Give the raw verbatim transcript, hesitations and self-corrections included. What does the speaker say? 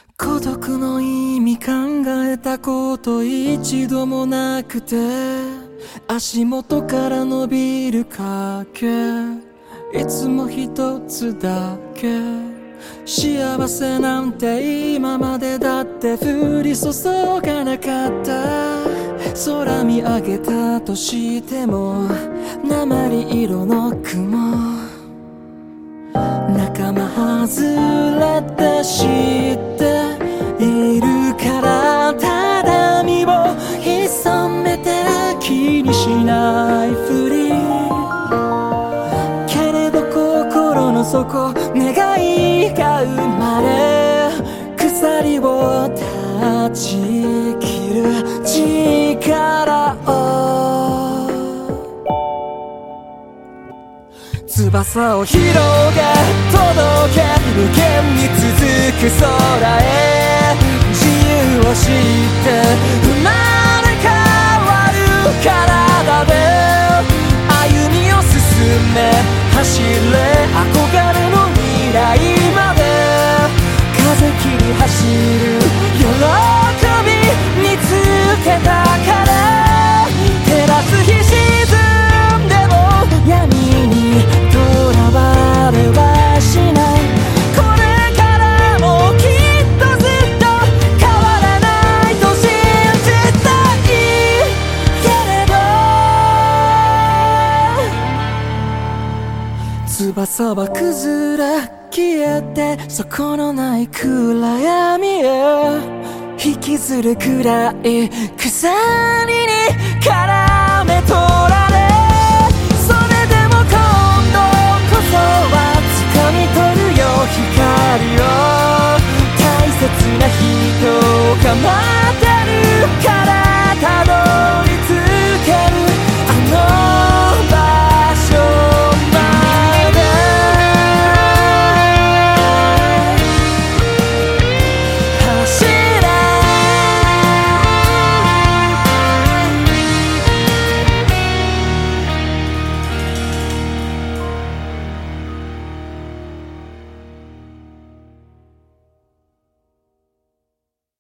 孤独の意味考えたこと一度もなくて、足元から伸びる影、いつも一つだけ。幸せなんて今までだって降り注がなかった。空見上げたとしても鉛色の雲、仲間外れって知っているから、ただ身を潜めて気にしないふり。けれど心の底願いが生まれ、鎖を断ち切る力を。翼を広げ届け無限に続く空へ、自由を知って生まれ変わる体で歩みを進め走れ、憧れの未来まで風切り走る喜び見つけたから、照らす日沈んでも闇にとらわれはしない。これからもきっとずっと変わらないと信じたいけれど、翼は崩れ消えて底のない暗闇へ引きずるくらい鎖に絡め取られ